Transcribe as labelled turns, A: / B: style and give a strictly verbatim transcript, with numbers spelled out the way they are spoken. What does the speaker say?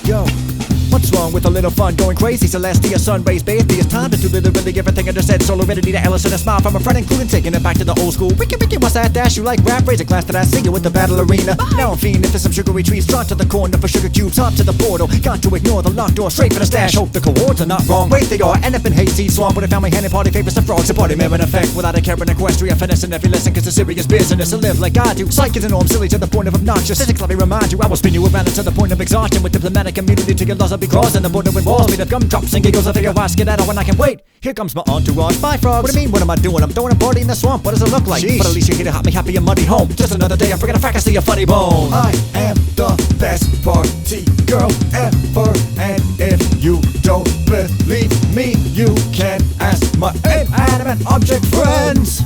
A: Yo, what's wrong with a little fun going crazy? Celestia, sun rays, bathe me. It's time to do literally everything I just said. Solo ready to Ellison, a smile from a friend, including taking it back to the old school. Wiki wiki, what's that dash? You like rap? Raise a glass that I see you with the battle arena. Bye. Now I'm fiending for some sugary treats. Trot to the corner for sugar cubes. Hop to the portal. Got to ignore the locked door. Straight for the stash. Hope the coords are not wrong. Wait, they are. End up in hayseed swamp. When I found my hand in party favors the frogs. A party mirror in effect. Without a care in equestria. Finessing every lesson. Cause it's serious business to live like I do. Psych is an norm. Silly to the point of obnoxious. Physics, let me remind you. I will spin you around to the point of exhaustion. With diplomatic immunity to your laws. I'll be crossing the border with walls made of gumdrops and giggles. I figure why skedaddle when I can wait. Here comes my entourage. Bye, frogs. What do you mean? What am I doing? I'm throwing a party in the swamp. What does it look like? Sheesh. But at least you're here to help me happy and muddy home. Just another day. I forget a fact. I see a funny bone. I am the best party girl ever. And if you don't believe me, you can ask my inanimate object friends.